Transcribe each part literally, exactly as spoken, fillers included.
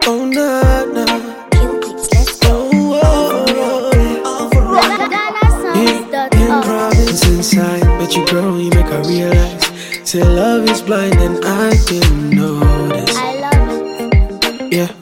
Oh nah nah. Oh oh oh. In province inside, but you grow, you make her realize. Say love is blind and I didn't notice. I love it. Yeah.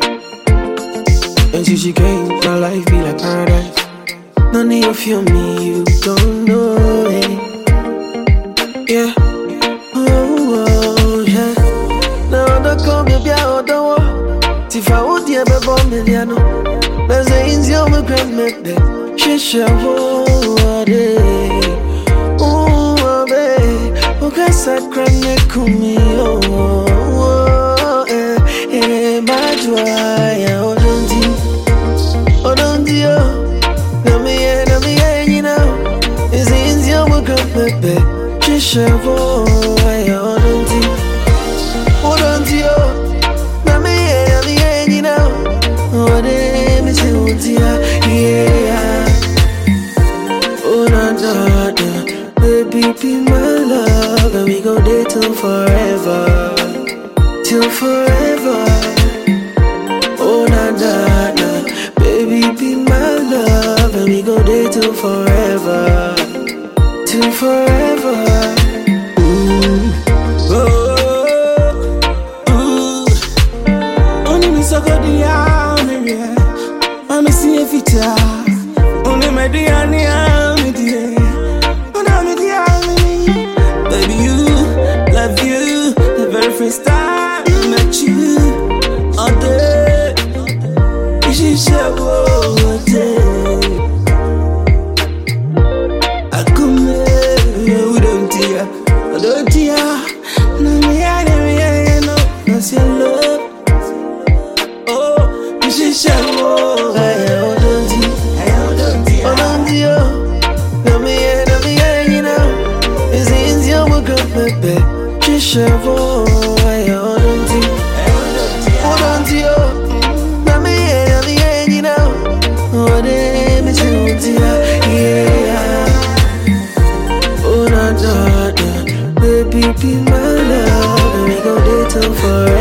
And since she came, my life be like paradise. No need to feel me, you don't know it. Yeah. Oh, oh yeah. Now the come baby, I don't want. If I would ever bomb me, I know. There's a in your grandmother. She shall hold it. Oh, baby. Okay, sad cranny, me. Oh, oh, eh, eh, my joy. Oh, don't you? Oh, don't you? Let me hear, let me hear, you know. It's in your grandmother. She shall hold it. Oh, don't you? Oh, don't you? Let me hear, let me hear, you know. Oh, they miss you, yeah. Oh, na na na, baby, be my love, and we go there till forever, till forever. Oh, na na na, baby, be my love, and we go there till forever, till forever. Ooh, oh, ooh, only me so good, yeah, yeah. I'm a see if it's only my dear, I'm dear. Baby, you, love you. The very first time I met you, all day, she said, all day. I come here, we don't tear, I don't tear. No, me, I never, no, that's your love. Oh, she said, oh, I don't tear, I don't tear, I don't tear. No, me, I never, you know. It's in your baby. She said, oh, I don't think. Oh, don't you? Let me hear, let me hear, you know. Oh, they miss you, yeah. Oh, na na na, baby, be my love, and we go there till forever.